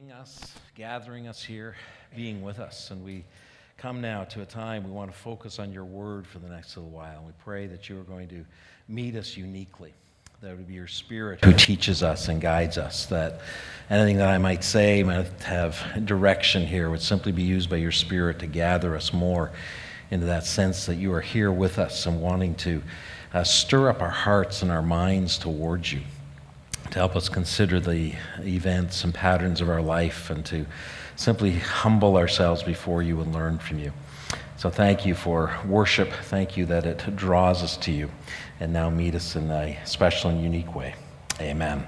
us, gathering us here, being with us. And we come now to a time we want to focus on your word for the next little while. We pray that you are going to meet us uniquely, that it would be your Spirit who teaches us and guides us, that anything that I might say, might have direction here, would simply be used by your Spirit to gather us more into that sense that you are here with us and wanting to stir up our hearts and our minds towards you, to help us consider the events and patterns of our life and to simply humble ourselves before you and learn from you. So thank you for worship. Thank you that it draws us to you. And now meet us in a special and unique way. Amen.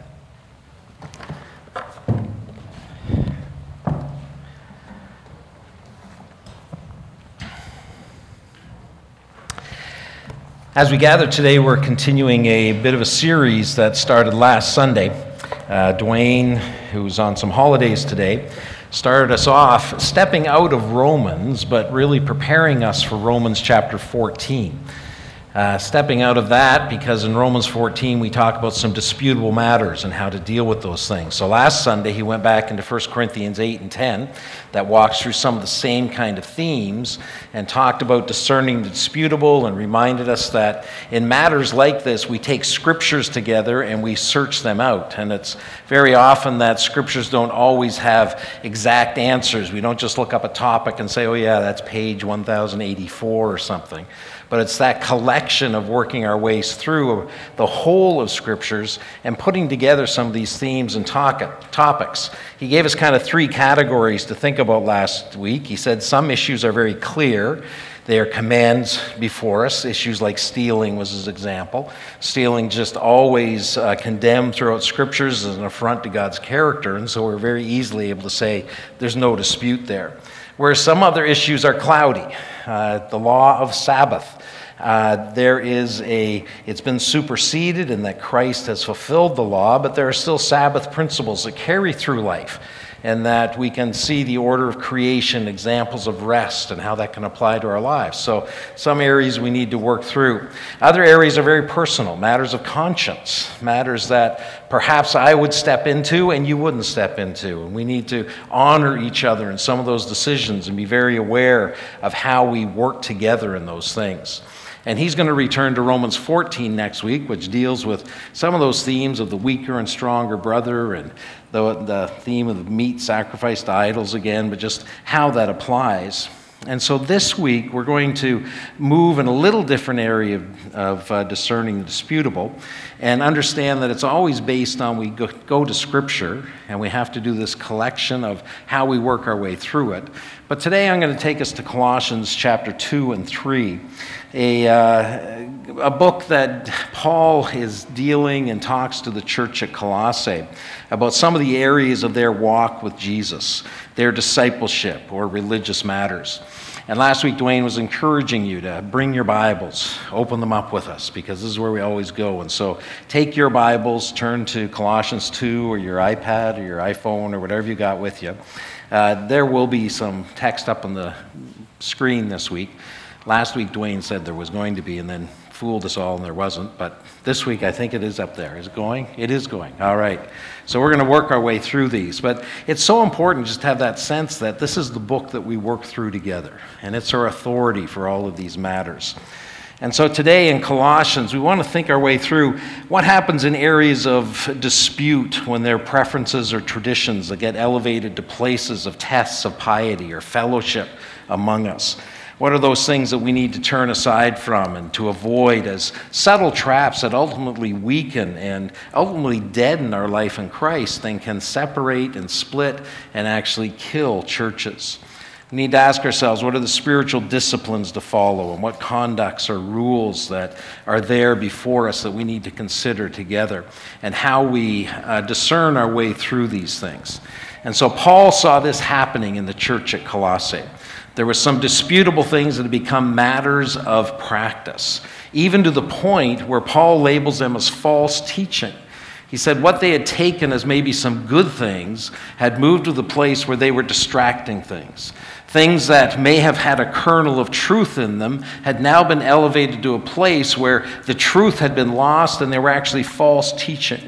As we gather today, we're continuing a bit of a series that started last Sunday. Dwayne, who's on some holidays today, started us off stepping out of Romans, but really preparing us for Romans chapter 14. Stepping out of that because in Romans 14 we talk about some disputable matters and how to deal with those things. So last Sunday he went back into 1 Corinthians 8 and 10 that walks through some of the same kind of themes and talked about discerning the disputable and reminded us that in matters like this we take scriptures together and we search them out. And it's very often that scriptures don't always have exact answers. We don't just look up a topic and say, oh yeah, that's page 1084 or something. But it's that collection of working our ways through the whole of scriptures and putting together some of these themes and topics. He gave us kind of three categories to think about last week. He said some issues are very clear. They are commands before us. Issues like stealing was his example. Stealing just always condemned throughout scriptures as an affront to God's character, and so we're very easily able to say there's no dispute there. Whereas some other issues are cloudy. The law of Sabbath. It's been superseded in that Christ has fulfilled the law, but there are still Sabbath principles that carry through life, and that we can see the order of creation, examples of rest, and how that can apply to our lives. So some areas we need to work through. Other areas are very personal, matters of conscience, matters that perhaps I would step into and you wouldn't step into. And we need to honor each other in some of those decisions and be very aware of how we work together in those things. And he's going to return to Romans 14 next week, which deals with some of those themes of the weaker and stronger brother and the theme of the meat sacrificed to idols again, but just how that applies. And so this week, we're going to move in a little different area of discerning the disputable and understand that it's always based on we go to Scripture and we have to do this collection of how we work our way through it. But today I'm going to take us to Colossians chapter 2 and 3, a book that Paul is dealing and talks to the church at Colossae about some of the areas of their walk with Jesus, their discipleship or religious matters. And last week, Dwayne was encouraging you to bring your Bibles, open them up with us, because this is where we always go. And so take your Bibles, turn to Colossians 2 or your iPad or your iPhone or whatever you got with you. There will be some text up on the screen this week. Last week, Dwayne said there was going to be, and then fooled us all, and there wasn't. But this week, I think it is up there. Is it going? It is going. All right. So we're going to work our way through these. But it's so important just to have that sense that this is the book that we work through together, and it's our authority for all of these matters. And so today in Colossians, we want to think our way through what happens in areas of dispute when their preferences or traditions that get elevated to places of tests of piety or fellowship among us. What are those things that we need to turn aside from and to avoid as subtle traps that ultimately weaken and ultimately deaden our life in Christ and can separate and split and actually kill churches? We need to ask ourselves, what are the spiritual disciplines to follow and what conducts or rules that are there before us that we need to consider together and how we discern our way through these things. And so Paul saw this happening in the church at Colossae. There were some disputable things that had become matters of practice, even to the point where Paul labels them as false teaching. He said what they had taken as maybe some good things had moved to the place where they were distracting things. Things that may have had a kernel of truth in them had now been elevated to a place where the truth had been lost and they were actually false teaching.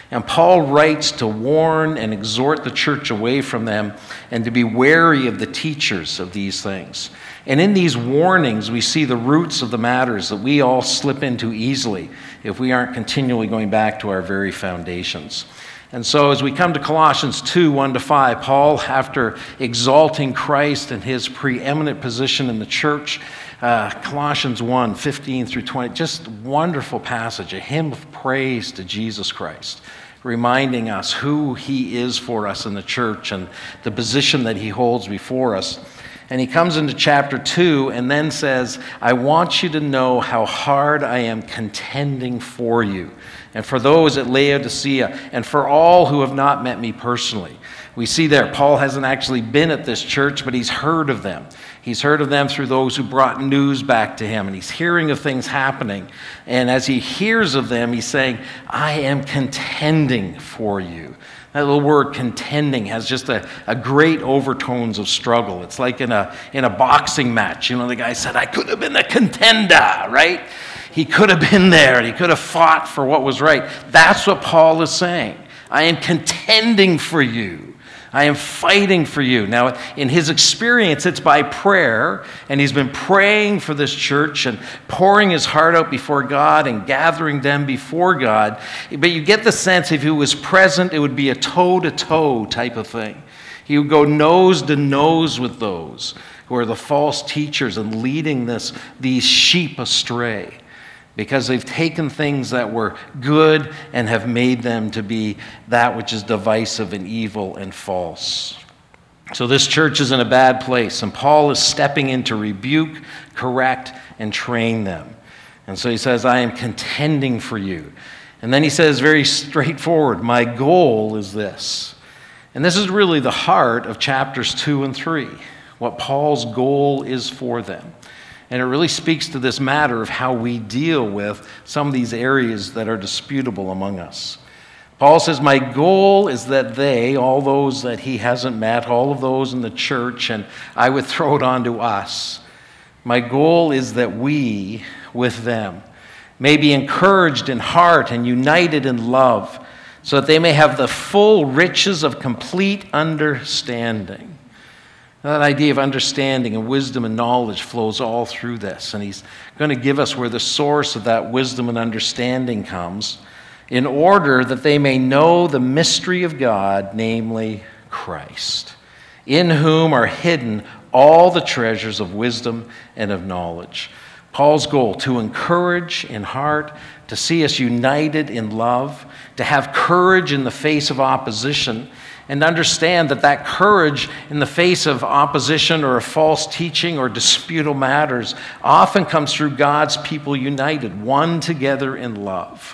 And Paul writes to warn and exhort the church away from them and to be wary of the teachers of these things. And in these warnings, we see the roots of the matters that we all slip into easily if we aren't continually going back to our very foundations. And so as we come to Colossians 2, 1-5, Paul, after exalting Christ and his preeminent position in the church, Colossians 1, 15 through 20, just wonderful passage, a hymn of praise to Jesus Christ, reminding us who he is for us in the church and the position that he holds before us. And he comes into chapter 2 and then says, I want you to know how hard I am contending for you, and for those at Laodicea, and for all who have not met me personally. We see there, Paul hasn't actually been at this church, but he's heard of them. He's heard of them through those who brought news back to him, and he's hearing of things happening. And as he hears of them, he's saying, I am contending for you. That little word contending has just a great overtones of struggle. It's like in a boxing match. You know, the guy said, I could have been a contender, right? He could have been there, and he could have fought for what was right. That's what Paul is saying. I am contending for you. I am fighting for you. Now, in his experience, it's by prayer, and he's been praying for this church and pouring his heart out before God and gathering them before God. But you get the sense if he was present, it would be a toe-to-toe type of thing. He would go nose to nose with those who are the false teachers and leading these sheep astray, because they've taken things that were good and have made them to be that which is divisive and evil and false. So this church is in a bad place, and Paul is stepping in to rebuke, correct, and train them. And so he says, I am contending for you. And then he says very straightforward, my goal is this. And this is really the heart of chapters 2 and 3, what Paul's goal is for them. And it really speaks to this matter of how we deal with some of these areas that are disputable among us. Paul says, my goal is that they, all those that he hasn't met, all of those in the church, and I would throw it on to us, my goal is that we, with them, may be encouraged in heart and united in love, so that they may have the full riches of complete understanding. That idea of understanding and wisdom and knowledge flows all through this. And he's going to give us where the source of that wisdom and understanding comes, in order that they may know the mystery of God, namely Christ, in whom are hidden all the treasures of wisdom and of knowledge. Paul's goal, to encourage in heart, to see us united in love, to have courage in the face of opposition, and understand that courage in the face of opposition or a false teaching or disputable matters often comes through God's people united, one together in love.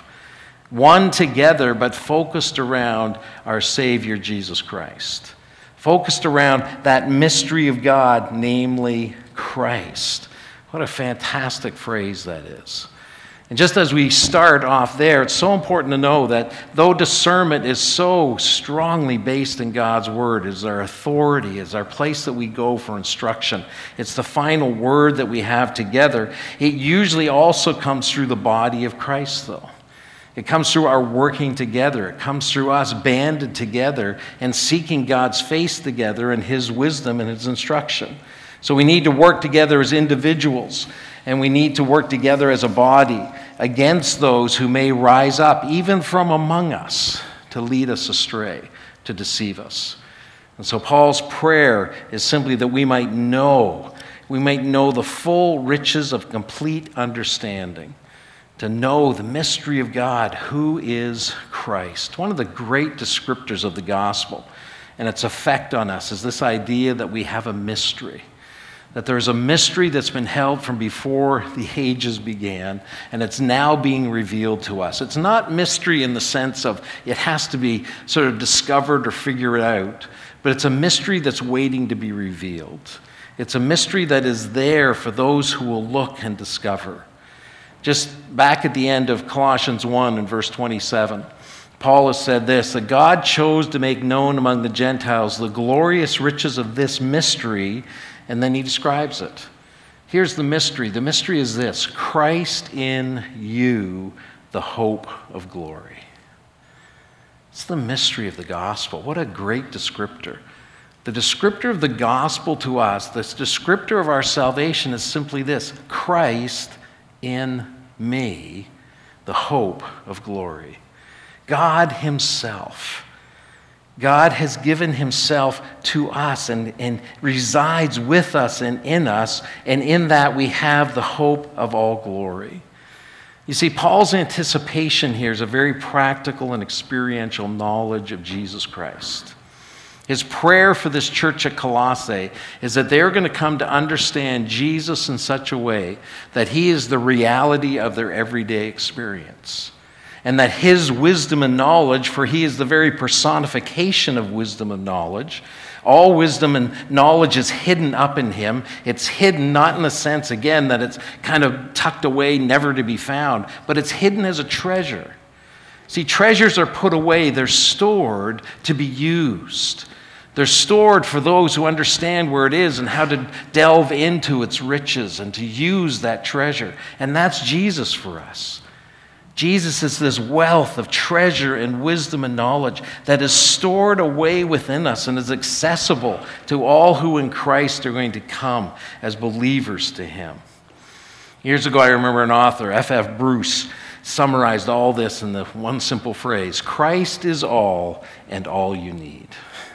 One together, but focused around our Savior, Jesus Christ. Focused around that mystery of God, namely Christ. What a fantastic phrase that is. And just as we start off there, it's so important to know that though discernment is so strongly based in God's Word, is our authority, is our place that we go for instruction, it's the final word that we have together, it usually also comes through the body of Christ, though. It comes through our working together. It comes through us banded together and seeking God's face together and His wisdom and His instruction. So we need to work together as individuals, and we need to work together as a body against those who may rise up, even from among us, to lead us astray, to deceive us. And so Paul's prayer is simply that we might know the full riches of complete understanding, to know the mystery of God, who is Christ. One of the great descriptors of the gospel and its effect on us is this idea that we have a mystery. That there's a mystery that's been held from before the ages began, and it's now being revealed to us. It's not mystery in the sense of it has to be sort of discovered or figured out, but it's a mystery that's waiting to be revealed. It's a mystery that is there for those who will look and discover. Just back at the end of Colossians 1 and verse 27, Paul has said this, that God chose to make known among the Gentiles the glorious riches of this mystery, and then he describes it. Here's the mystery. The mystery is this: Christ in you, the hope of glory. It's the mystery of the gospel. What a great descriptor. The descriptor of the gospel to us, the descriptor of our salvation is simply this: Christ in me, the hope of glory. God himself. God has given himself to us and resides with us and in us, and in that we have the hope of all glory. You see, Paul's anticipation here is a very practical and experiential knowledge of Jesus Christ. His prayer for this church at Colossae is that they're going to come to understand Jesus in such a way that he is the reality of their everyday experience. And that his wisdom and knowledge, for he is the very personification of wisdom and knowledge. All wisdom and knowledge is hidden up in him. It's hidden not in the sense, again, that it's kind of tucked away, never to be found, but it's hidden as a treasure. See, treasures are put away. They're stored to be used. They're stored for those who understand where it is and how to delve into its riches and to use that treasure. And that's Jesus for us. Jesus is this wealth of treasure and wisdom and knowledge that is stored away within us and is accessible to all who in Christ are going to come as believers to him. Years ago, I remember an author, F.F. Bruce, summarized all this in the one simple phrase: Christ is all and all you need.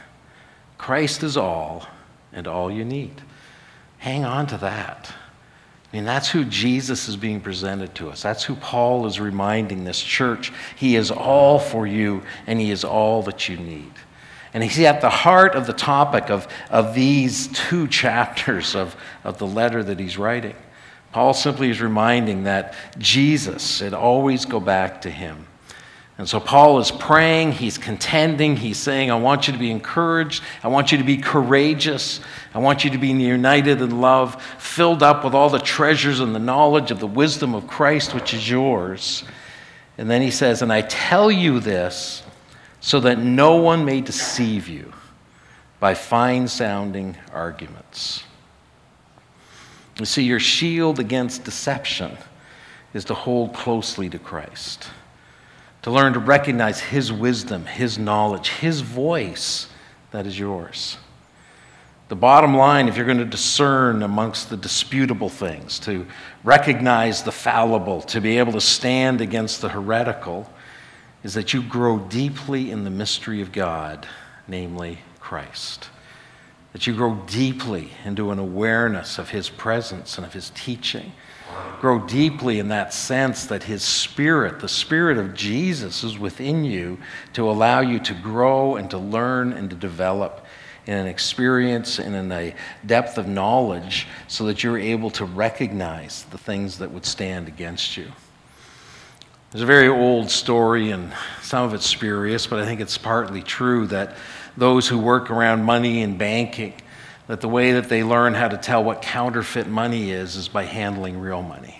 Christ is all and all you need. Hang on to that. I mean, that's who Jesus is being presented to us. That's who Paul is reminding this church. He is all for you, and he is all that you need. And he's at the heart of the topic of these two chapters of the letter that he's writing. Paul simply is reminding that Jesus, it always go back to him. And so Paul is praying, he's contending, he's saying, I want you to be encouraged, I want you to be courageous, I want you to be united in love, filled up with all the treasures and the knowledge of the wisdom of Christ, which is yours. And then he says, and I tell you this so that no one may deceive you by fine-sounding arguments. You see, your shield against deception is to hold closely to Christ. To learn to recognize his wisdom, his knowledge, his voice that is yours. The bottom line, if you're going to discern amongst the disputable things, to recognize the fallible, to be able to stand against the heretical, is that you grow deeply in the mystery of God, namely Christ. That you grow deeply into an awareness of his presence and of his teaching. Grow deeply in that sense that his Spirit, the Spirit of Jesus, is within you to allow you to grow and to learn and to develop in an experience and in a depth of knowledge so that you're able to recognize the things that would stand against you. There's a very old story, and some of it's spurious, but I think it's partly true, that those who work around money and banking, that the way that they learn how to tell what counterfeit money is by handling real money.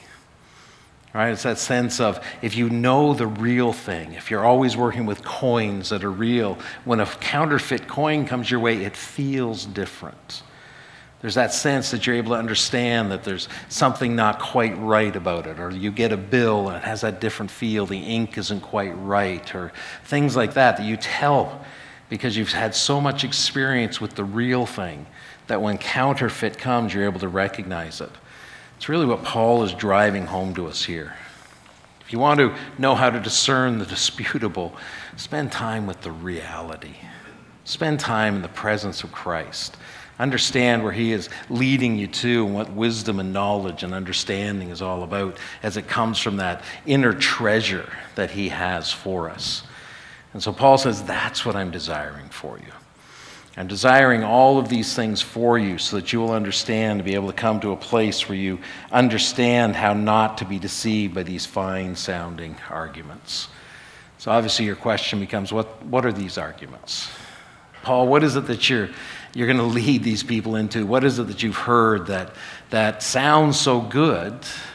Right? It's that sense of, if you know the real thing, if you're always working with coins that are real, when a counterfeit coin comes your way, it feels different. There's that sense that you're able to understand that there's something not quite right about it, or you get a bill and it has that different feel, the ink isn't quite right, or things like that you tell because you've had so much experience with the real thing that when counterfeit comes, you're able to recognize it. It's really what Paul is driving home to us here. If you want to know how to discern the disputable, spend time with the reality. Spend time in the presence of Christ. Understand where he is leading you to and what wisdom and knowledge and understanding is all about as it comes from that inner treasure that he has for us. And so Paul says, that's what I'm desiring for you. I'm desiring all of these things for you so that you will understand, to be able to come to a place where you understand how not to be deceived by these fine-sounding arguments. So obviously your question becomes, what are these arguments? Paul, what is it that you're going to lead these people into? What is it that you've heard that sounds so good,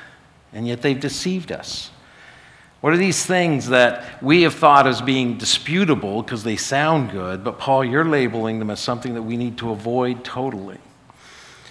and yet they've deceived us? What are these things that we have thought as being disputable because they sound good, but Paul, you're labeling them as something that we need to avoid totally?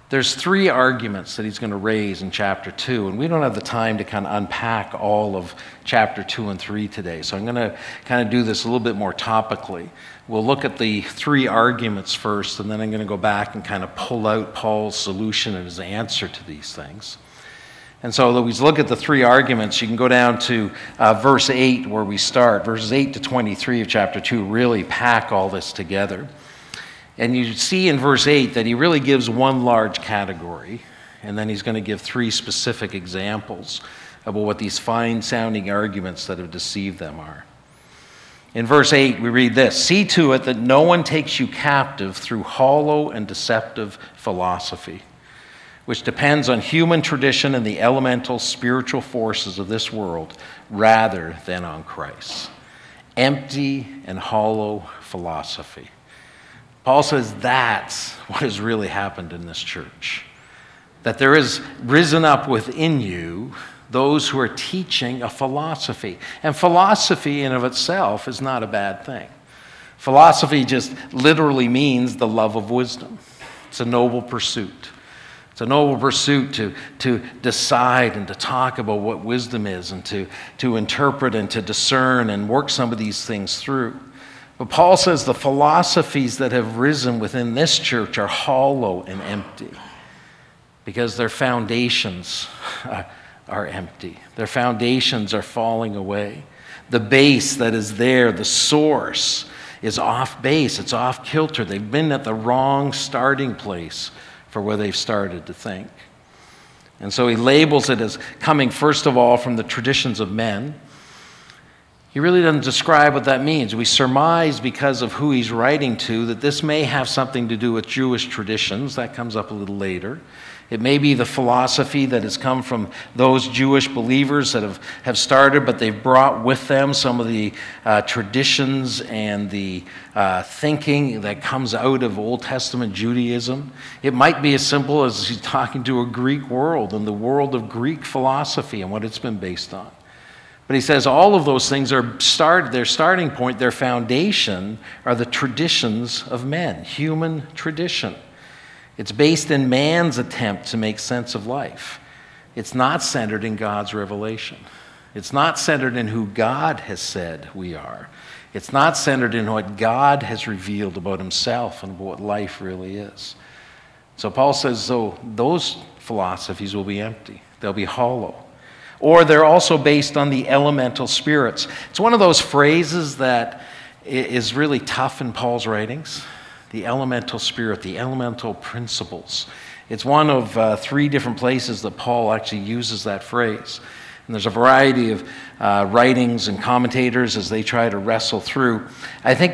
There's three arguments that he's going to raise in chapter 2, and we don't have the time to kind of unpack all of chapter 2 and 3 today, so I'm going to kind of do this a little bit more topically. We'll look at the three arguments first, and then I'm going to go back and kind of pull out Paul's solution and his answer to these things. And so though we look at the three arguments, you can go down to verse 8 where we start. Verses 8 to 23 of chapter 2 really pack all this together. And you see in verse 8 that he really gives one large category, and then he's going to give three specific examples about what these fine-sounding arguments that have deceived them are. In verse 8, we read this: "See to it that no one takes you captive through hollow and deceptive philosophy, which depends on human tradition and the elemental spiritual forces of this world rather than on Christ." Empty and hollow philosophy. Paul says that's what has really happened in this church. That there is risen up within you those who are teaching a philosophy. And philosophy in of itself is not a bad thing. Philosophy just literally means the love of wisdom. It's a noble pursuit. It's a noble pursuit to decide and to talk about what wisdom is and to interpret and to discern and work some of these things through. But Paul says the philosophies that have risen within this church are hollow and empty because their foundations are empty. Their foundations are falling away. The base that is there, the source, is off base. It's off kilter. They've been at the wrong starting place for where they've started to think. And so he labels it as coming, first of all, from the traditions of men. He really doesn't describe what that means. We surmise, because of who he's writing to, that this may have something to do with Jewish traditions. That comes up a little later. It may be the philosophy that has come from those Jewish believers that have started, but they've brought with them some of the traditions and the thinking that comes out of Old Testament Judaism. It might be as simple as he's talking to a Greek world and the world of Greek philosophy and what it's been based on. But he says all of those things are their starting point, their foundation are the traditions of men, human tradition. It's based in man's attempt to make sense of life. It's not centered in God's revelation. It's not centered in who God has said we are. It's not centered in what God has revealed about himself and what life really is. So Paul says, so those philosophies will be empty. They'll be hollow. Or they're also based on the elemental spirits. It's one of those phrases that is really tough in Paul's writings. The elemental spirit, the elemental principles. It's one of three different places that Paul actually uses that phrase. And there's a variety of writings and commentators as they try to wrestle through. I think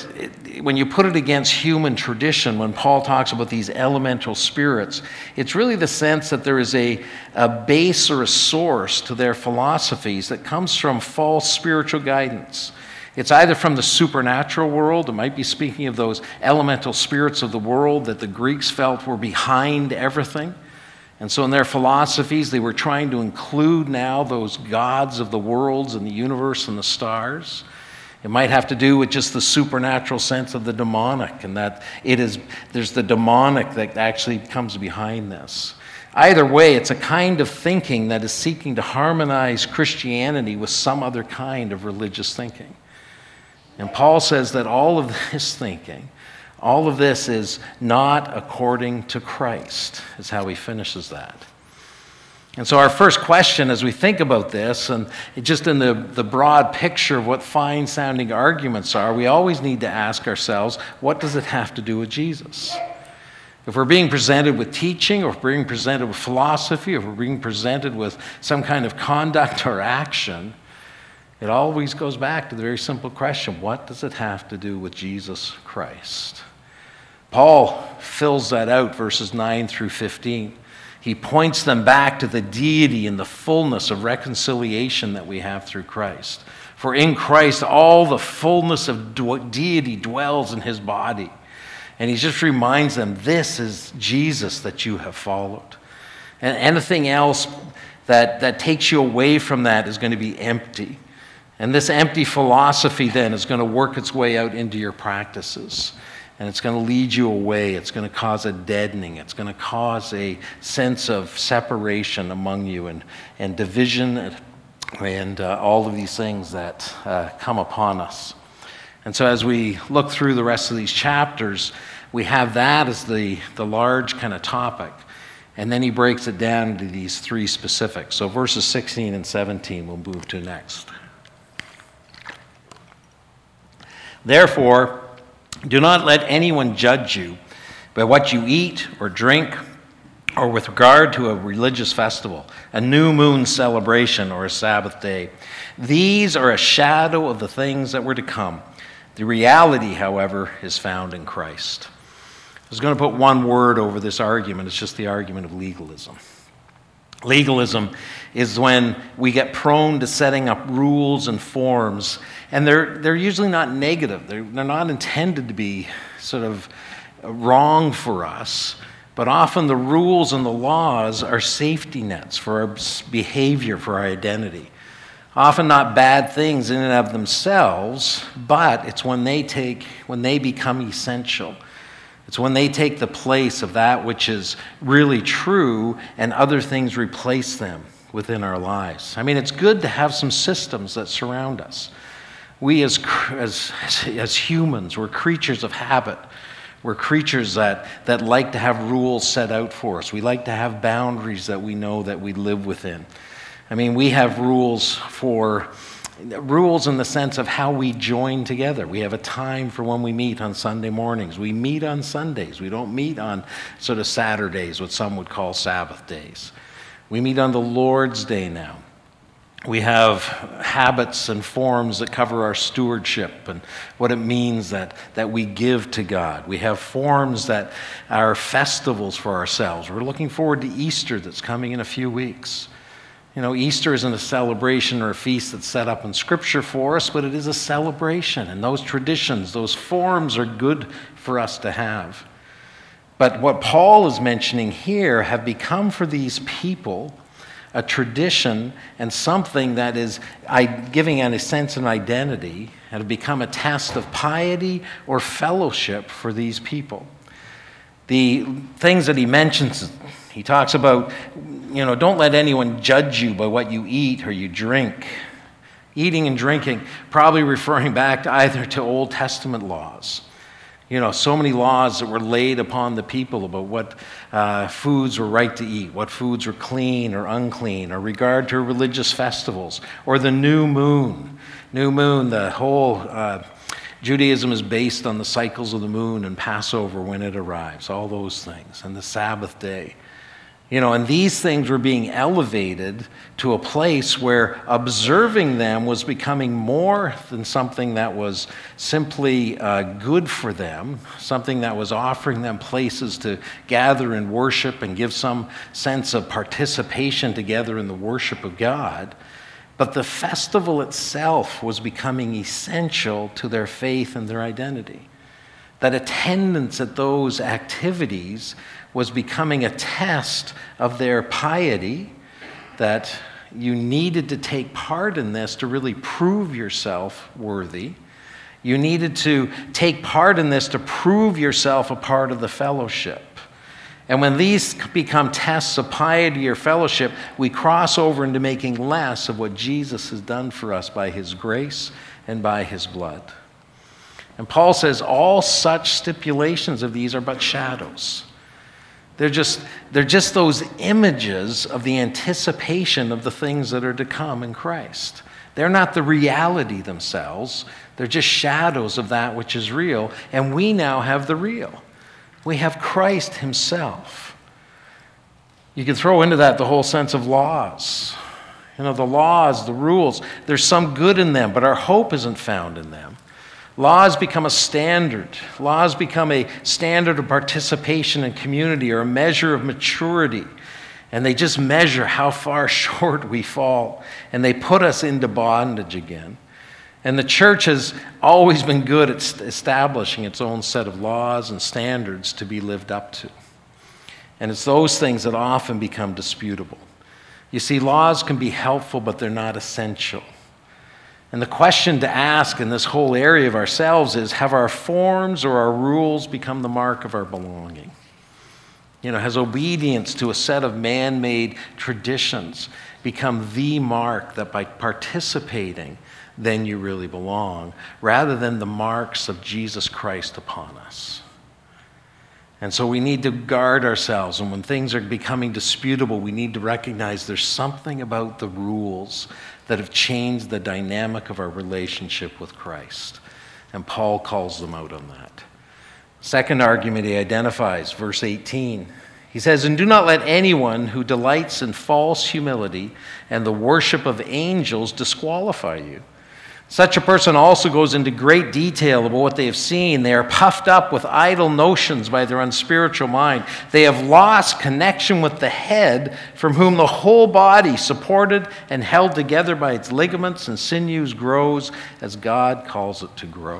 when you put it against human tradition, when Paul talks about these elemental spirits, it's really the sense that there is a base or a source to their philosophies that comes from false spiritual guidance. It's either from the supernatural world. It might be speaking of those elemental spirits of the world that the Greeks felt were behind everything. And so in their philosophies, they were trying to include now those gods of the worlds and the universe and the stars. It might have to do with just the supernatural sense of the demonic, and that there's the demonic that actually comes behind this. Either way, it's a kind of thinking that is seeking to harmonize Christianity with some other kind of religious thinking. And Paul says that all of this thinking, all of this is not according to Christ, is how he finishes that. And so our first question as we think about this, and just in the broad picture of what fine-sounding arguments are, we always need to ask ourselves, what does it have to do with Jesus? If we're being presented with teaching, or if we're being presented with philosophy, or if we're being presented with some kind of conduct or action, it always goes back to the very simple question, what does it have to do with Jesus Christ? Paul fills that out, verses 9 through 15. He points them back to the deity and the fullness of reconciliation that we have through Christ. For in Christ, all the fullness of deity dwells in his body. And he just reminds them, this is Jesus that you have followed. And anything else that takes you away from that is going to be empty. And this empty philosophy then is going to work its way out into your practices. And it's going to lead you away. It's going to cause a deadening. It's going to cause a sense of separation among you and division and all of these things that come upon us. And so as we look through the rest of these chapters, we have that as the large kind of topic. And then he breaks it down into these three specifics. So verses 16 and 17 we'll move to next. Therefore, do not let anyone judge you by what you eat or drink, or with regard to a religious festival, a new moon celebration, or a Sabbath day. These are a shadow of the things that were to come. The reality, however, is found in Christ. I was going to put one word over this argument. It's just the argument of legalism. Legalism is when we get prone to setting up rules and forms, and they're usually not negative. They're not intended to be sort of wrong for us, but often the rules and the laws are safety nets for our behavior, for our identity. Often not bad things in and of themselves, but it's when they become essential. It's when they take the place of that which is really true and other things replace them within our lives. I mean, it's good to have some systems that surround us. We as humans, we're creatures of habit. We're creatures that like to have rules set out for us. We like to have boundaries that we know that we live within. I mean, we have rules in the sense of how we join together. We have a time for when we meet on Sunday mornings. We meet on Sundays. We don't meet on sort of Saturdays, what some would call Sabbath days. We meet on the Lord's Day now. We have habits and forms that cover our stewardship and what it means that we give to God. We have forms that are festivals for ourselves. We're looking forward to Easter that's coming in a few weeks. You know, Easter isn't a celebration or a feast that's set up in Scripture for us, but it is a celebration. And those traditions, those forms are good for us to have. But what Paul is mentioning here have become for these people a tradition and something that is giving a sense of identity, and have become a test of piety or fellowship for these people. The things that he mentions, he talks about, don't let anyone judge you by what you eat or you drink. Eating and drinking, probably referring back either to Old Testament laws. So many laws that were laid upon the people about what foods were right to eat, what foods were clean or unclean, or regard to religious festivals, or the new moon. New moon, the whole Judaism is based on the cycles of the moon and Passover when it arrives, all those things, and the Sabbath day. And these things were being elevated to a place where observing them was becoming more than something that was simply good for them, something that was offering them places to gather and worship and give some sense of participation together in the worship of God. But the festival itself was becoming essential to their faith and their identity. That attendance at those activities was becoming a test of their piety, that you needed to take part in this to really prove yourself worthy. You needed to take part in this to prove yourself a part of the fellowship. And when these become tests of piety or fellowship, we cross over into making less of what Jesus has done for us by his grace and by his blood. And Paul says all such stipulations of these are but shadows. They're just those images of the anticipation of the things that are to come in Christ. They're not the reality themselves. They're just shadows of that which is real. And we now have the real. We have Christ himself. You can throw into that the whole sense of laws. The laws, the rules, there's some good in them, but our hope isn't found in them. Laws become a standard. Laws become a standard of participation in community or a measure of maturity. And they just measure how far short we fall. And they put us into bondage again. And the church has always been good at establishing its own set of laws and standards to be lived up to. And it's those things that often become disputable. You see, laws can be helpful, but they're not essential. And the question to ask in this whole area of ourselves is, have our forms or our rules become the mark of our belonging? Has obedience to a set of man-made traditions become the mark that by participating, then you really belong, rather than the marks of Jesus Christ upon us? And so we need to guard ourselves, and when things are becoming disputable, we need to recognize there's something about the rules that have changed the dynamic of our relationship with Christ. And Paul calls them out on that. Second argument he identifies, verse 18. He says, "And do not let anyone who delights in false humility and the worship of angels disqualify you. Such a person also goes into great detail about what they have seen. They are puffed up with idle notions by their unspiritual mind. They have lost connection with the head, from whom the whole body, supported and held together by its ligaments and sinews, grows as God calls it to grow."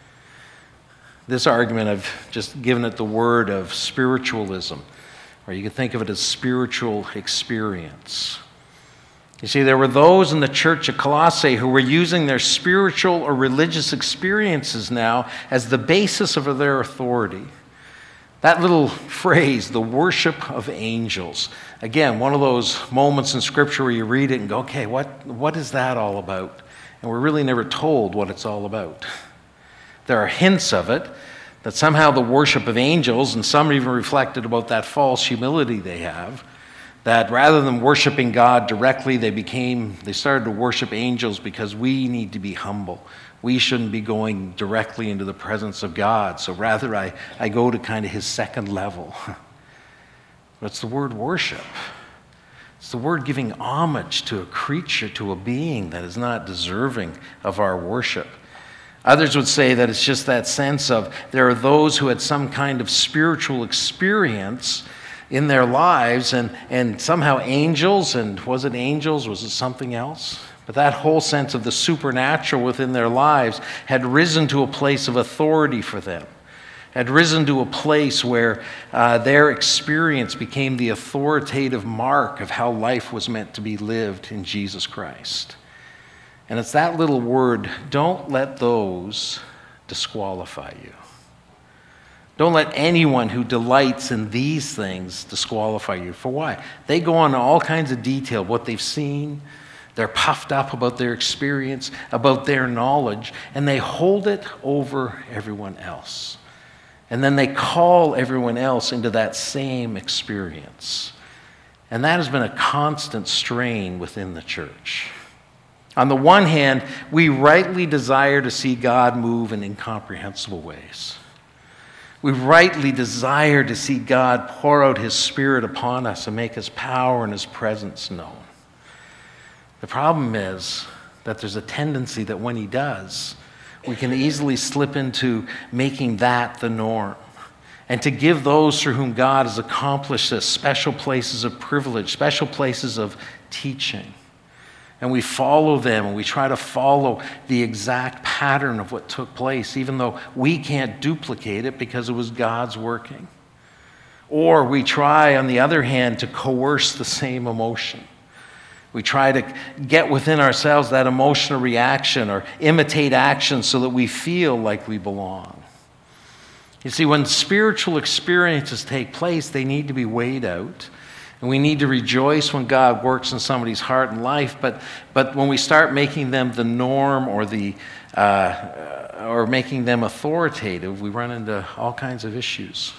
This argument, I've just given it the word of spiritualism, or you can think of it as spiritual experience. You see, there were those in the church at Colossae who were using their spiritual or religious experiences now as the basis of their authority. That little phrase, the worship of angels, again, one of those moments in Scripture where you read it and go, okay, what is that all about? And we're really never told what it's all about. There are hints of it, that somehow the worship of angels, and some even reflected about that false humility they have, that rather than worshiping God directly, they started to worship angels because we need to be humble. We shouldn't be going directly into the presence of God. So rather I go to kind of his second level. But it's the word worship. It's the word giving homage to a creature, to a being that is not deserving of our worship. Others would say that it's just that sense of there are those who had some kind of spiritual experience in their lives, and somehow angels, and was it angels, was it something else? But that whole sense of the supernatural within their lives had risen to a place of authority for them, had risen to a place where their experience became the authoritative mark of how life was meant to be lived in Jesus Christ. And it's that little word, don't let those disqualify you. Don't let anyone who delights in these things disqualify you. For why? They go on all kinds of detail, what they've seen. They're puffed up about their experience, about their knowledge, and they hold it over everyone else. And then they call everyone else into that same experience. And that has been a constant strain within the church. On the one hand, we rightly desire to see God move in incomprehensible ways. We rightly desire to see God pour out his Spirit upon us and make his power and his presence known. The problem is that there's a tendency that when he does, we can easily slip into making that the norm, and to give those through whom God has accomplished this special places of privilege, special places of teaching. And we follow them, and we try to follow the exact pattern of what took place, even though we can't duplicate it because it was God's working. Or we try, on the other hand, to coerce the same emotion. We try to get within ourselves that emotional reaction or imitate action so that we feel like we belong. You see, when spiritual experiences take place, they need to be weighed out. And we need to rejoice when God works in somebody's heart and life, but when we start making them the norm or making them authoritative, we run into all kinds of issues.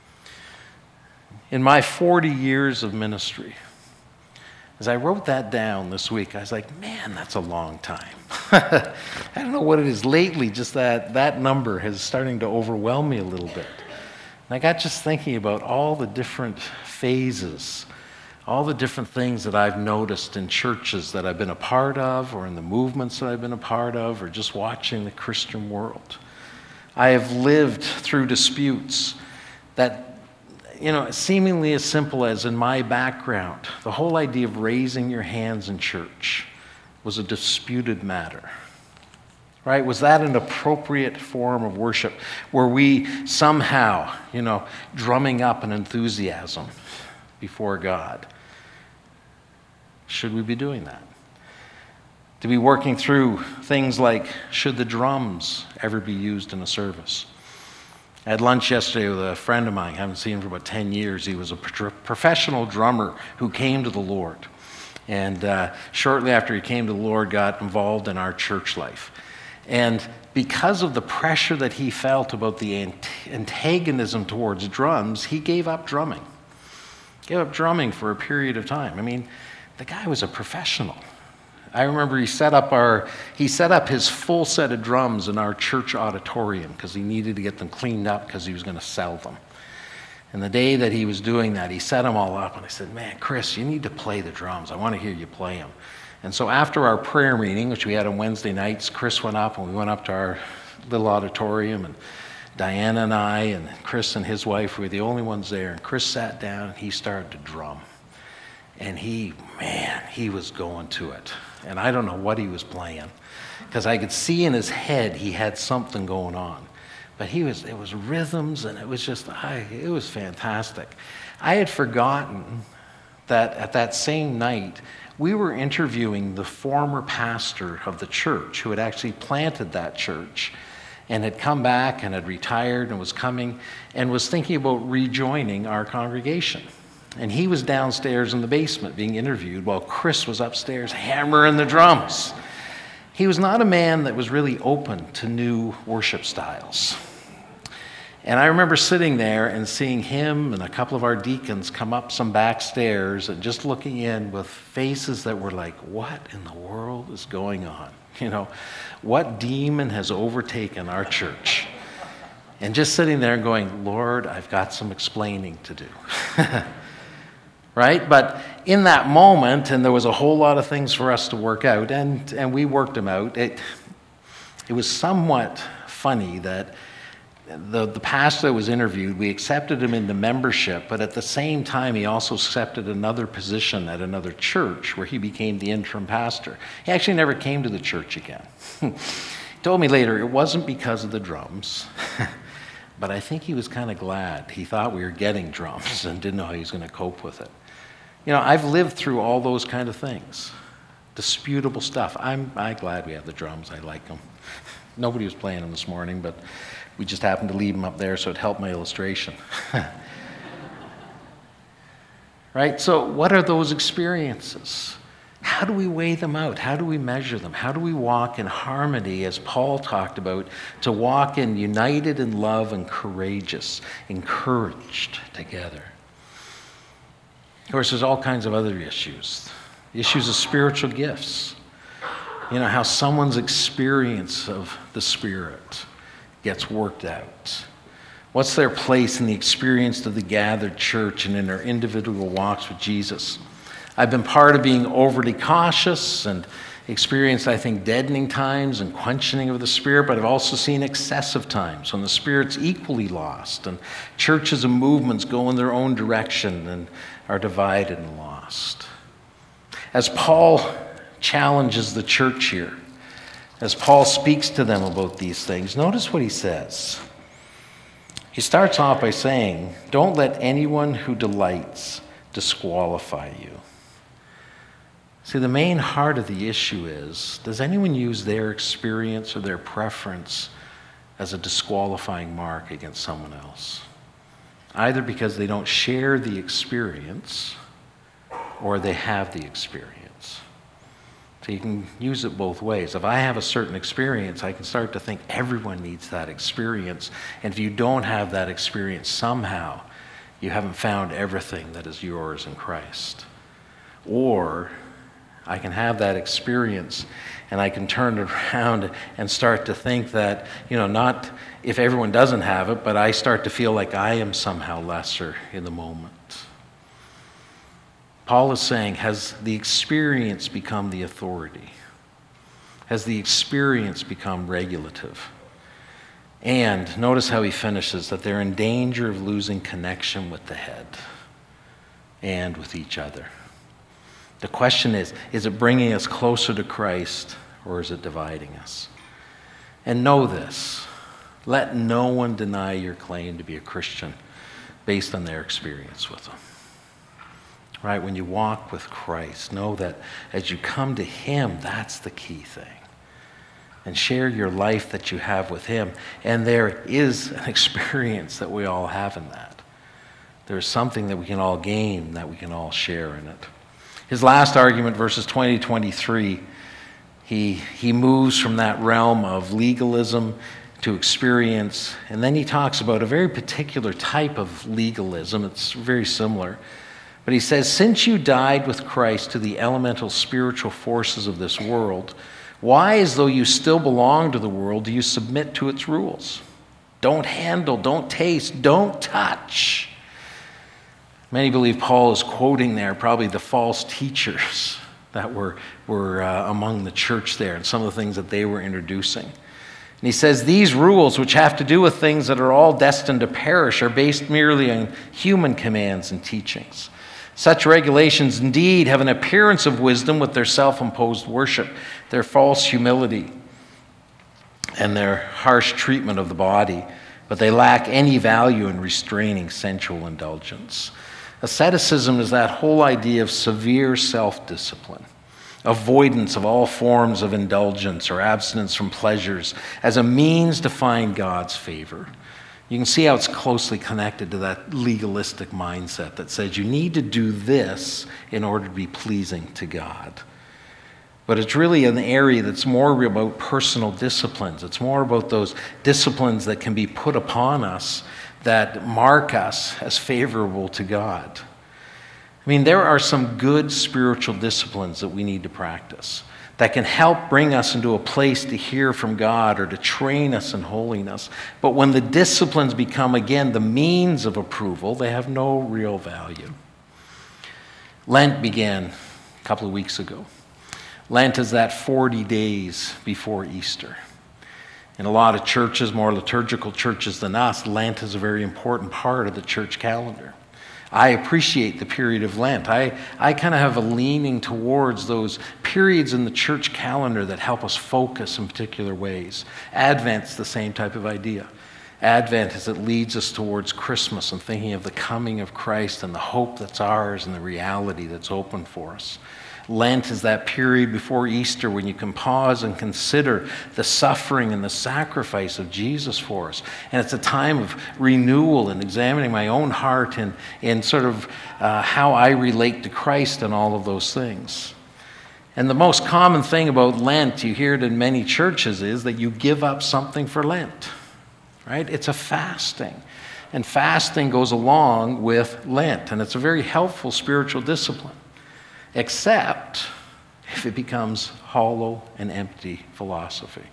In my 40 years of ministry, as I wrote that down this week, I was like, man, that's a long time. I don't know what it is lately, just that number is starting to overwhelm me a little bit. And I got just thinking about all the different phases, all the different things that I've noticed in churches that I've been a part of, or in the movements that I've been a part of, or just watching the Christian world. I have lived through disputes that, seemingly as simple as in my background, the whole idea of raising your hands in church was a disputed matter. Right? Was that an appropriate form of worship? Were we somehow, drumming up an enthusiasm before God? Should we be doing that? to be working through things like, should the drums ever be used in a service? I had lunch yesterday with a friend of mine. I haven't seen him for about 10 years. He was a professional drummer who came to the Lord. And shortly after he came to the Lord, got involved in our church life. And because of the pressure that he felt about the antagonism towards drums, he gave up drumming. Gave up drumming for a period of time. I mean, the guy was a professional. I remember he set up his full set of drums in our church auditorium because he needed to get them cleaned up because he was going to sell them. And the day that he was doing that, he set them all up, and I said, man, Chris, you need to play the drums. I want to hear you play them. And so after our prayer meeting, which we had on Wednesday nights, Chris went up, and we went up to our little auditorium, and Diana and I and Chris and his wife were the only ones there. And Chris sat down, and he started to drum. And he was going to it. And I don't know what he was playing, because I could see in his head he had something going on. But it was rhythms, and it was just, it was fantastic. I had forgotten that at that same night, we were interviewing the former pastor of the church who had actually planted that church and had come back and had retired and was coming and was thinking about rejoining our congregation. And he was downstairs in the basement being interviewed while Chris was upstairs hammering the drums. He was not a man that was really open to new worship styles. And I remember sitting there and seeing him and a couple of our deacons come up some back stairs and just looking in with faces that were like, what in the world is going on? You know, what demon has overtaken our church? And just sitting there and going, Lord, I've got some explaining to do. Right? But in that moment, and there was a whole lot of things for us to work out, and we worked them out, it was somewhat funny that the pastor that was interviewed, we accepted him into membership, but at the same time, he also accepted another position at another church where he became the interim pastor. He actually never came to the church again. He told me later it wasn't because of the drums, but I think he was kind of glad. He thought we were getting drums and didn't know how he was going to cope with it. You know, I've lived through all those kind of things. Disputable stuff. I'm glad we have the drums. I like them. Nobody was playing them this morning, but we just happened to leave them up there, so it helped my illustration. Right? So what are those experiences? How do we weigh them out? How do we measure them? How do we walk in harmony, as Paul talked about, to walk in united in love and courageous, encouraged together? Of course, there's all kinds of other issues. Issues of spiritual gifts. You know, how someone's experience of the Spirit gets worked out. What's their place in the experience of the gathered church and in their individual walks with Jesus? I've been part of being overly cautious and experienced, I think, deadening times and quenching of the Spirit, but I've also seen excessive times when the Spirit's equally lost and churches and movements go in their own direction and are divided and lost. As Paul challenges the church here, as Paul speaks to them about these things, notice what he says. He starts off by saying, don't let anyone who delights disqualify you. See, the main heart of the issue is, does anyone use their experience or their preference as a disqualifying mark against someone else? Either because they don't share the experience or they have the experience. So you can use it both ways. If I have a certain experience, I can start to think everyone needs that experience. And if you don't have that experience, somehow you haven't found everything that is yours in Christ. Or I can have that experience and I can turn it around and start to think that, you know, not if everyone doesn't have it, but I start to feel like I am somehow lesser in the moment. Paul is saying, has the experience become the authority? Has the experience become regulative? And notice how he finishes, that they're in danger of losing connection with the head and with each other. The question is it bringing us closer to Christ or is it dividing us? And know this, let no one deny your claim to be a Christian based on their experience with him. right? When you walk with Christ, know that as you come to him, that's the key thing. And share your life that you have with him. And there is an experience that we all have in that. There's something that we can all gain, that we can all share in it. His last argument, verses 20 to 23, he moves from that realm of legalism to experience, and then he talks about a very particular type of legalism. It's very similar. But he says, since you died with Christ to the elemental spiritual forces of this world, why, as though you still belong to the world, do you submit to its rules? Don't handle, don't taste, don't touch. Many believe Paul is quoting there probably the false teachers that were among the church there and some of the things that they were introducing. And he says, these rules, which have to do with things that are all destined to perish, are based merely on human commands and teachings. Such regulations indeed have an appearance of wisdom with their self-imposed worship, their false humility, and their harsh treatment of the body, but they lack any value in restraining sensual indulgence. Asceticism is that whole idea of severe self-discipline, avoidance of all forms of indulgence or abstinence from pleasures as a means to find God's favor. You can see how it's closely connected to that legalistic mindset that says you need to do this in order to be pleasing to God. But it's really an area that's more about personal disciplines. It's more about those disciplines that can be put upon us that mark us as favorable to God. I mean, there are some good spiritual disciplines that we need to practice that can help bring us into a place to hear from God or to train us in holiness. But when the disciplines become, again, the means of approval, they have no real value. Lent began a couple of weeks ago. Lent is that 40 days before Easter. In a lot of churches, more liturgical churches than us, Lent is a very important part of the church calendar. I appreciate the period of Lent. I kind of have a leaning towards those periods in the church calendar that help us focus in particular ways. Advent's the same type of idea. Advent is it leads us towards Christmas and thinking of the coming of Christ and the hope that's ours and the reality that's open for us. Lent is that period before Easter when you can pause and consider the suffering and the sacrifice of Jesus for us. And it's a time of renewal and examining my own heart and sort of how I relate to Christ and all of those things. And the most common thing about Lent, you hear it in many churches, is that you give up something for Lent, right? It's a fasting. And fasting goes along with Lent. And it's a very helpful spiritual discipline. Except if it becomes hollow and empty philosophy.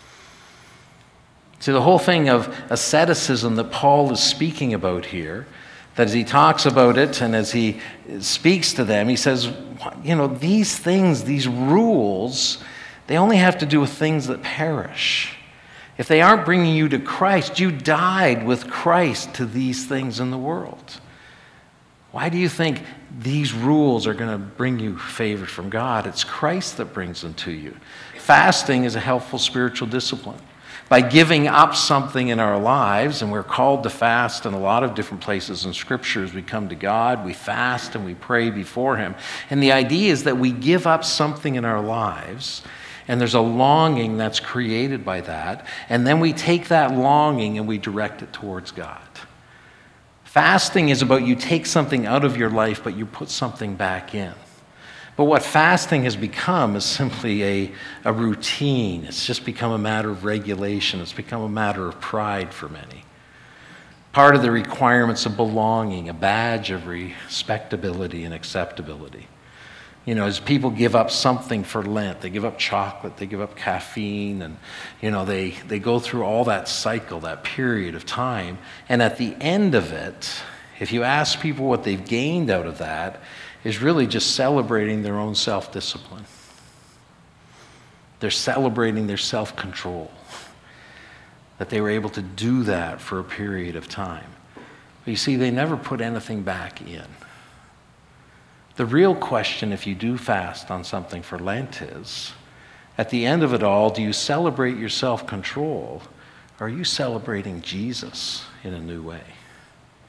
See, the whole thing of asceticism that Paul is speaking about here, that as he talks about it and as he speaks to them, he says, you know, these things, these rules, they only have to do with things that perish. If they aren't bringing you to Christ, you died with Christ to these things in the world. Why do you think these rules are going to bring you favor from God? It's Christ that brings them to you. Fasting is a helpful spiritual discipline. By giving up something in our lives, and we're called to fast in a lot of different places in Scripture as we come to God, we fast and we pray before Him. And the idea is that we give up something in our lives, and there's a longing that's created by that, and then we take that longing and we direct it towards God. Fasting is about you take something out of your life, but you put something back in. But what fasting has become is simply a routine. It's just become a matter of regulation. It's become a matter of pride for many. Part of the requirements of belonging, a badge of respectability and acceptability. You know, as people give up something for Lent, they give up chocolate, they give up caffeine, and, you know, they go through all that cycle, that period of time. And at the end of it, if you ask people what they've gained out of that, is really just celebrating their own self-discipline. They're celebrating their self-control, that they were able to do that for a period of time. But you see, they never put anything back in. The real question, if you do fast on something for Lent, is, at the end of it all, do you celebrate your self-control, or are you celebrating Jesus in a new way?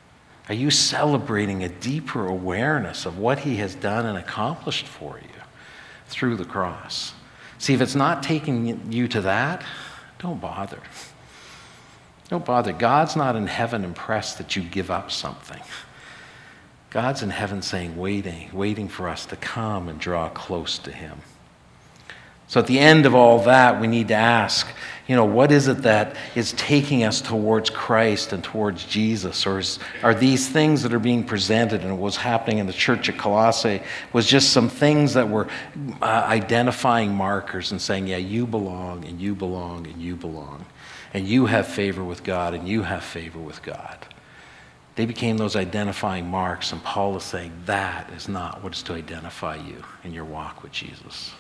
Are you celebrating a deeper awareness of what he has done and accomplished for you through the cross? See, if it's not taking you to that, don't bother. Don't bother. God's not in heaven impressed that you give up something. God's in heaven saying, waiting for us to come and draw close to him. So at the end of all that, we need to ask, what is it that is taking us towards Christ and towards Jesus? Or are these things that are being presented, and what's happening in the church at Colossae was just some things that were identifying markers and saying, yeah, you belong, and you belong, and you belong. And you have favor with God, and you have favor with God. They became those identifying marks, and Paul is saying that is not what is to identify you in your walk with Jesus.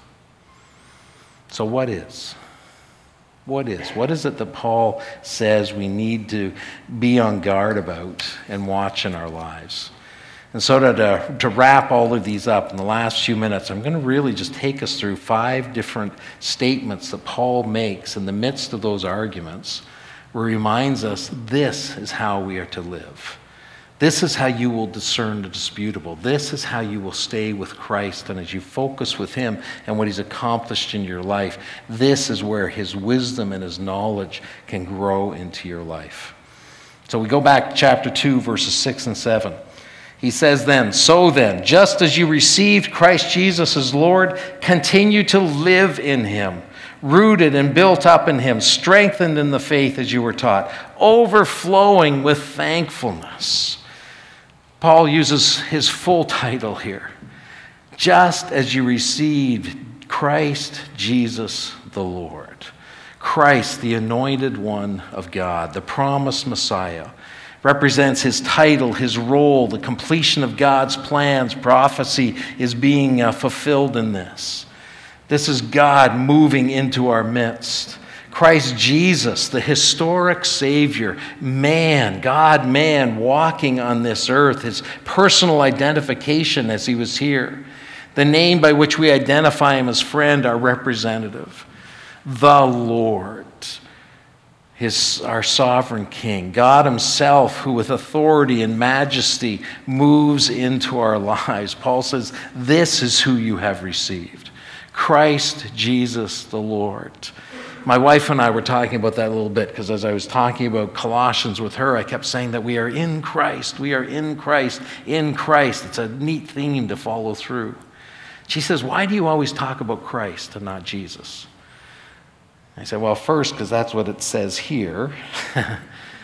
So what is? What is? What is it that Paul says we need to be on guard about and watch in our lives? And so to wrap all of these up in the last few minutes, I'm going to really just take us through 5 different statements that Paul makes in the midst of those arguments, where he reminds us this is how we are to live. This is how you will discern the disputable. This is how you will stay with Christ. And as you focus with him and what he's accomplished in your life, this is where his wisdom and his knowledge can grow into your life. So we go back to chapter 2, verses 6 and 7. He says then, so then, just as you received Christ Jesus as Lord, continue to live in him, rooted and built up in him, strengthened in the faith as you were taught, overflowing with thankfulness. Paul uses his full title here. Just as you received Christ Jesus the Lord. Christ, the anointed one of God, the promised Messiah, represents his title, his role, the completion of God's plans. Prophecy is being fulfilled in this. This is God moving into our midst. Christ Jesus, the historic Savior, man, God-man, walking on this earth, his personal identification as he was here. The name by which we identify him as friend, our representative. The Lord, our sovereign King. God himself, who with authority and majesty moves into our lives. Paul says, this is who you have received. Christ Jesus the Lord. My wife and I were talking about that a little bit, because as I was talking about Colossians with her, I kept saying that we are in Christ. We are in Christ, in Christ. It's a neat theme to follow through. She says, why do you always talk about Christ and not Jesus? I said, well, first, because that's what it says here. But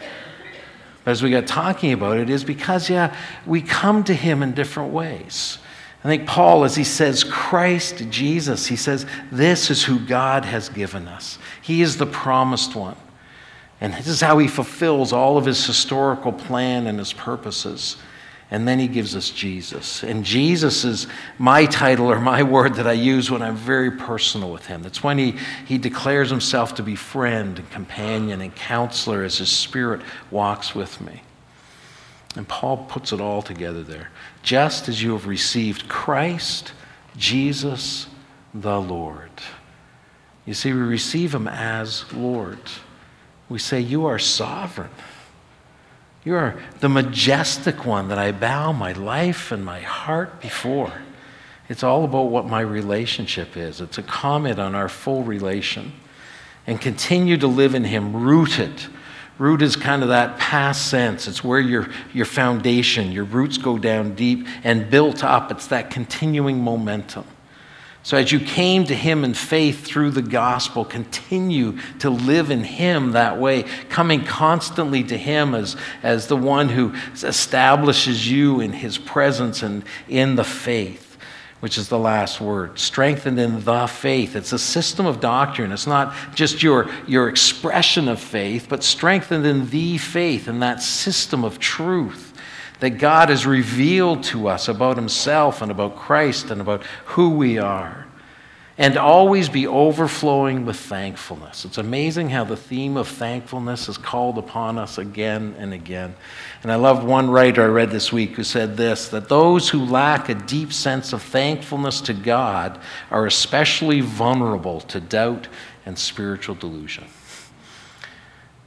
as we got talking about it, is because, we come to him in different ways. I think Paul, as he says Christ Jesus, he says this is who God has given us. He is the promised one. And this is how he fulfills all of his historical plan and his purposes. And then he gives us Jesus. And Jesus is my title, or my word that I use when I'm very personal with him. That's when he declares himself to be friend and companion and counselor as his Spirit walks with me. And Paul puts it all together there. Just as you have received Christ, Jesus, the Lord. You see, we receive him as Lord. We say, you are sovereign. You are the majestic one that I bow my life and my heart before. It's all about what my relationship is. It's a comment on our full relation. And continue to live in him, rooted. Root is kind of that past sense. It's where your foundation, your roots go down deep, and built up. It's that continuing momentum. So as you came to him in faith through the gospel, continue to live in him that way, coming constantly to him as the one who establishes you in his presence and in the faith, which is the last word. Strengthened in the faith. It's a system of doctrine. It's not just your expression of faith, but strengthened in the faith, in that system of truth that God has revealed to us about himself and about Christ and about who we are. And always be overflowing with thankfulness. It's amazing how the theme of thankfulness is called upon us again and again. And I loved one writer I read this week who said this, that those who lack a deep sense of thankfulness to God are especially vulnerable to doubt and spiritual delusion.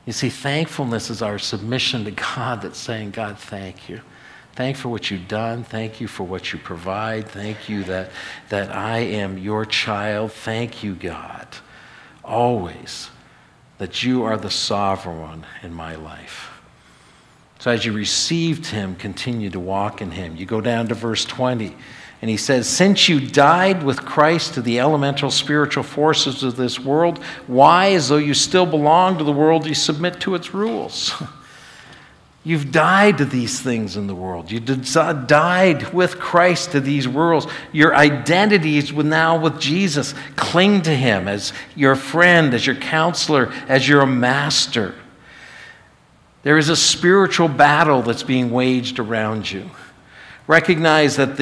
You see, thankfulness is our submission to God that's saying, God, thank you. Thank you for what you've done. Thank you for what you provide. Thank you that I am your child. Thank you, God, always, that you are the sovereign one in my life. So as you received him, continue to walk in him. You go down to verse 20, and he says, since you died with Christ to the elemental spiritual forces of this world, why, as though you still belong to the world, you submit to its rules? You've died to these things in the world. You died with Christ to these worlds. Your identity is now with Jesus. Cling to him as your friend, as your counselor, as your master. There is a spiritual battle that's being waged around you. Recognize that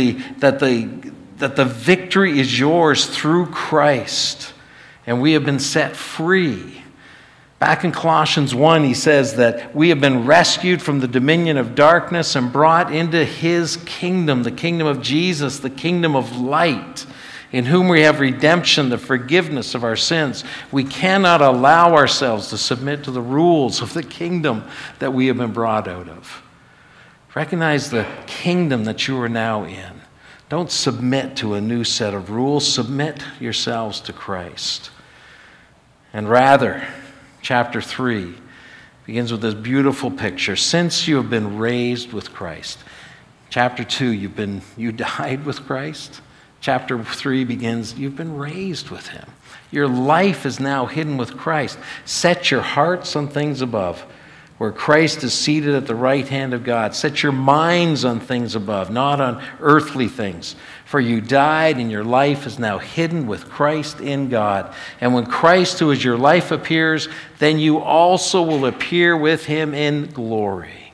the victory is yours through Christ, and we have been set free. Back in Colossians 1, he says that we have been rescued from the dominion of darkness and brought into his kingdom, the kingdom of Jesus, the kingdom of light, in whom we have redemption, the forgiveness of our sins. We cannot allow ourselves to submit to the rules of the kingdom that we have been brought out of. Recognize the kingdom that you are now in. Don't submit to a new set of rules. Submit yourselves to Christ. And rather, chapter 3 begins with this beautiful picture. Since you have been raised with Christ. Chapter 2, you died with Christ. Chapter 3 begins, you've been raised with him. Your life is now hidden with Christ. Set your hearts on things above, where Christ is seated at the right hand of God. Set your minds on things above, not on earthly things. For you died, and your life is now hidden with Christ in God. And when Christ, who is your life, appears, then you also will appear with him in glory.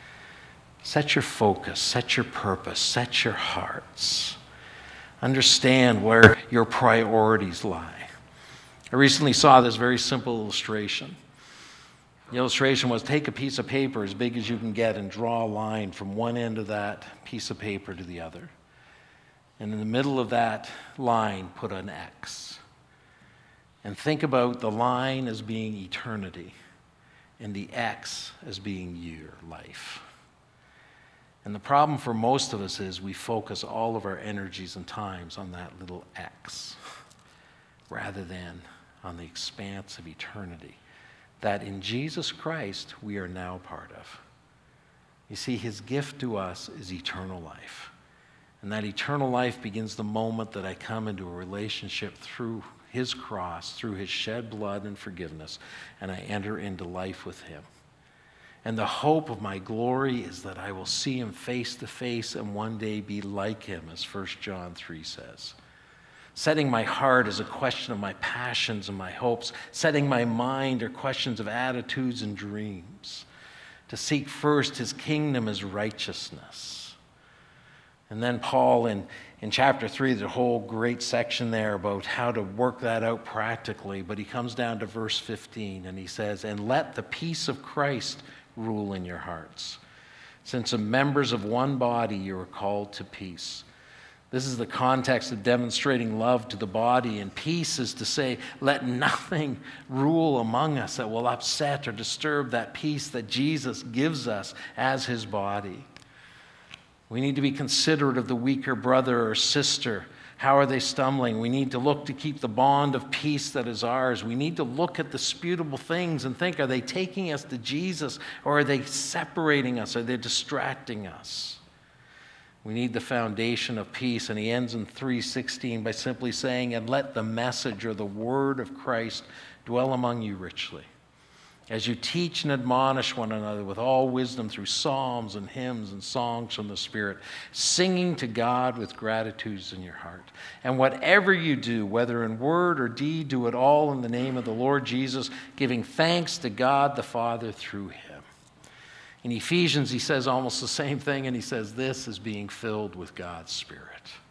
Set your focus, set your purpose, set your hearts. Understand where your priorities lie. I recently saw this very simple illustration. The illustration was, take a piece of paper as big as you can get and draw a line from one end of that piece of paper to the other. And in the middle of that line, put an X. And think about the line as being eternity and the X as being your life. And the problem for most of us is we focus all of our energies and times on that little X rather than on the expanse of eternity that in Jesus Christ we are now part of. You see, his gift to us is eternal life. And that eternal life begins the moment that I come into a relationship through his cross, through his shed blood and forgiveness, and I enter into life with him. And the hope of my glory is that I will see him face to face and one day be like him, as 1 John 3 says. Setting my heart is a question of my passions and my hopes. Setting my mind are questions of attitudes and dreams. To seek first his kingdom is righteousness. And then Paul in chapter 3, there's a whole great section there about how to work that out practically. But he comes down to verse 15 and he says, and let the peace of Christ rule in your hearts. Since as members of one body you are called to peace. This is the context of demonstrating love to the body, and peace is to say, let nothing rule among us that will upset or disturb that peace that Jesus gives us as his body. We need to be considerate of the weaker brother or sister. How are they stumbling? We need to look to keep the bond of peace that is ours. We need to look at disputable things and think, are they taking us to Jesus, or are they separating us? Are they distracting us? We need the foundation of peace. And he ends in 3:16 by simply saying, and let the message or the word of Christ dwell among you richly, as you teach and admonish one another with all wisdom through psalms and hymns and songs from the Spirit, singing to God with gratitudes in your heart. And whatever you do, whether in word or deed, do it all in the name of the Lord Jesus, giving thanks to God the Father through him. In Ephesians, he says almost the same thing, and he says this is being filled with God's Spirit.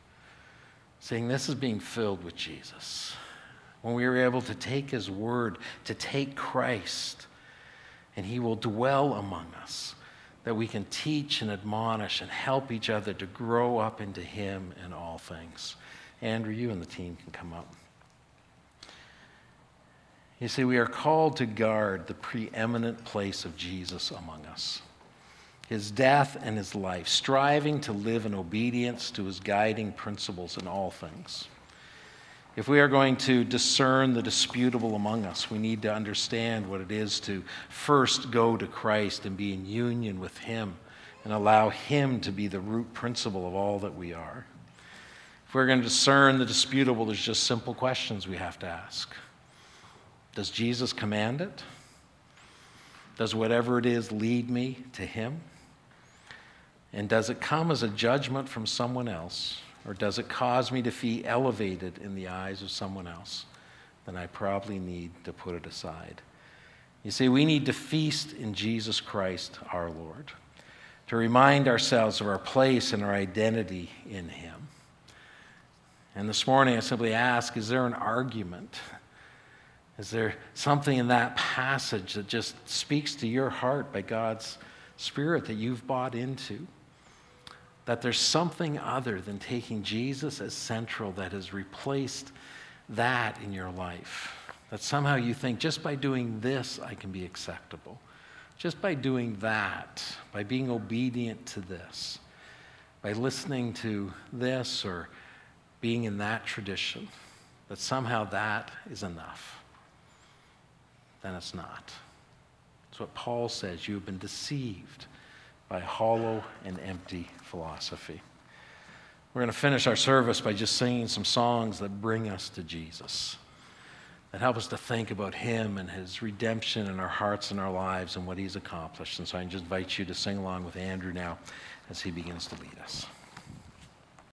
Saying this is being filled with Jesus. When we are able to take his word, to take Christ, and he will dwell among us, that we can teach and admonish and help each other to grow up into him in all things. Andrew, you and the team can come up. You see, we are called to guard the preeminent place of Jesus among us, his death and his life, striving to live in obedience to his guiding principles in all things. If we are going to discern the disputable among us, we need to understand what it is to first go to Christ and be in union with him and allow him to be the root principle of all that we are. If we're going to discern the disputable, there's just simple questions we have to ask. Does Jesus command it? Does whatever it is lead me to him? And does it come as a judgment from someone else? Or does it cause me to feel elevated in the eyes of someone else? Then I probably need to put it aside. You see, we need to feast in Jesus Christ our Lord, to remind ourselves of our place and our identity in him. And this morning I simply ask, is there an argument? Is there something in that passage that just speaks to your heart by God's Spirit that you've bought into? That there's something other than taking Jesus as central that has replaced that in your life. That somehow you think, just by doing this, I can be acceptable. Just by doing that, by being obedient to this, by listening to this or being in that tradition, that somehow that is enough. Then it's not. It's what Paul says. You have been deceived by hollow and empty philosophy. We're going to finish our service by just singing some songs that bring us to Jesus, that help us to think about him and his redemption in our hearts and our lives and what he's accomplished. And so I just invite you to sing along with Andrew now as he begins to lead us.